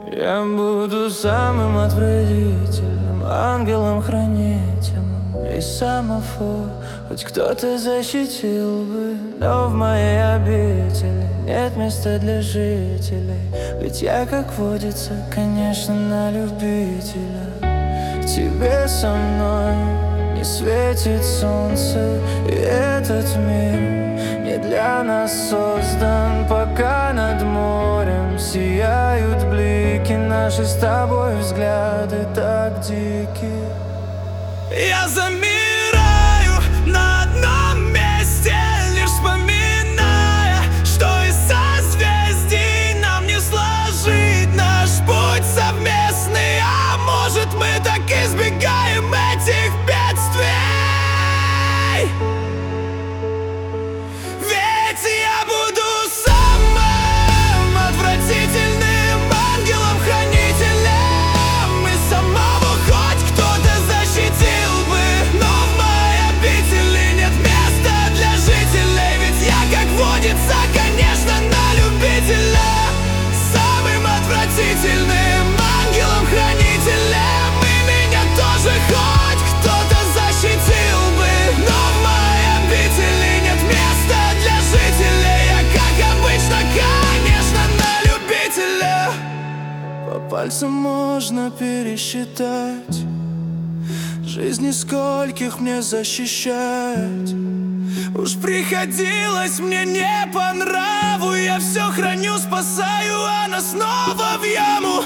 Я буду самым отвратительным ангелом-хранителем и самофор. Хоть кто-то защитил бы, но в моей обители нет места для жителей. Ведь я, как водится, конечно, на любителя. Тебе со мной не светит солнце, и этот мир не для нас создан. Пока над морем сияют блики, наши с тобой взгляды так дикие. Я замираю на одном месте, лишь вспоминая, что из созвездий нам не сложить наш путь совместный. А может, мы так избегаем этих бедствий? Ведь я буду самым отвратительным ангелом-хранителем, и самого хоть кто-то защитил бы, но в моей обители нет места для жителей. Ведь я, как водится, конечно, на любителя. Самым отвратительным ангелом-хранителем, и меня тоже хоть кто-то защитил бы, но в моей обители нет места для жителей. Я, как обычно, конечно, на любителя. По пальцам можно пересчитать жизни, скольких мне защищать. Уж приходилось мне не по нраву, я все храню, спасаю, она снова в яму